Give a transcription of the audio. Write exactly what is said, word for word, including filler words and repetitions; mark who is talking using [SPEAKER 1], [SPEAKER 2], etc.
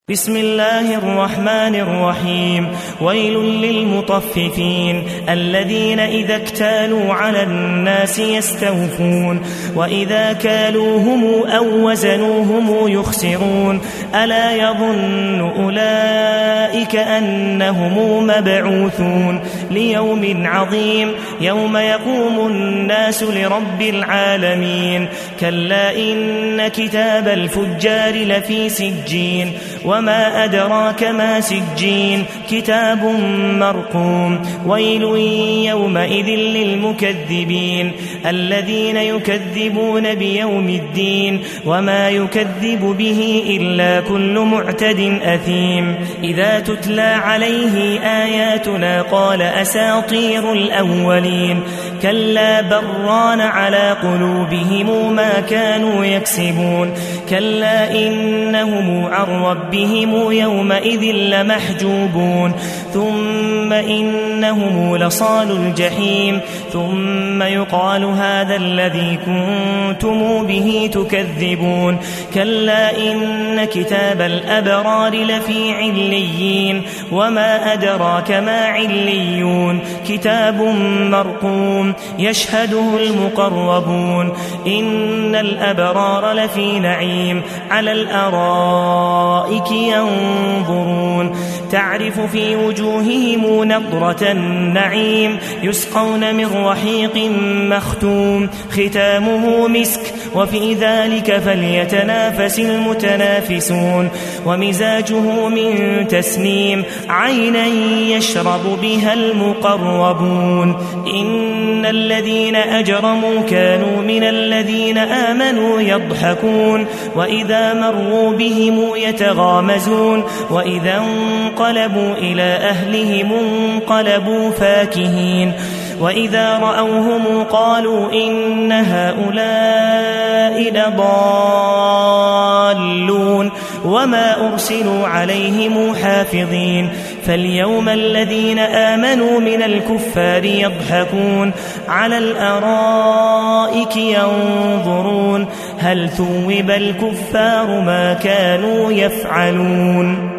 [SPEAKER 1] بسم الله الرحمن الرحيم. ويل للمطففين الذين إذا اكتالوا على الناس يستوفون وإذا كالوهم أو وزنوهم يخسرون ألا يظن أولئك أنهم مبعوثون ليوم عظيم يوم يقوم الناس لرب العالمين. كلا إن كتاب الفجار لفي سجين وما أدراك ما سجين كتاب مرقوم. ويل يومئذ للمكذبين الذين يكذبون بيوم الدين وما يكذب به إلا كل معتد أثيم. إذا تتلى عليه آياتنا قال أساطير الأولين كلا بران على قلوبهم ما كانوا يكسبون. كلا إنهم عن ربهم يومئذ لمحجوبون ثم إنهم لصال الجحيم ثم يقال هذا الذي كنتم به تكذبون. كلا إن كتاب الأبرار لفي عليين وما أدراك ما عليون كتاب مرقوم يشهده المقربون. إن الأبرار لفي نعيم على الأرائك ينظرون تعرف في وجوههم نضرة النعيم يسقون من رحيق مختوم ختامه مسك وفي ذلك فليتنافس المتنافسون. ومزاجه من تسنيم عينا يشرب بها المقربون. إن الذين أجرموا كانوا من الذين آمنوا يضحكون وإذا مروا بهم يتغامزون وإذا انقلبوا إلى أهلهم انقلبوا فاكهين وإذا رأوهم قالوا إن هؤلاء لضالون وما أرسلوا عليهم حافظين. فاليوم الذين آمنوا من الكفار يضحكون على الأرائك ينظرون هل ثوب الكفار ما كانوا يفعلون.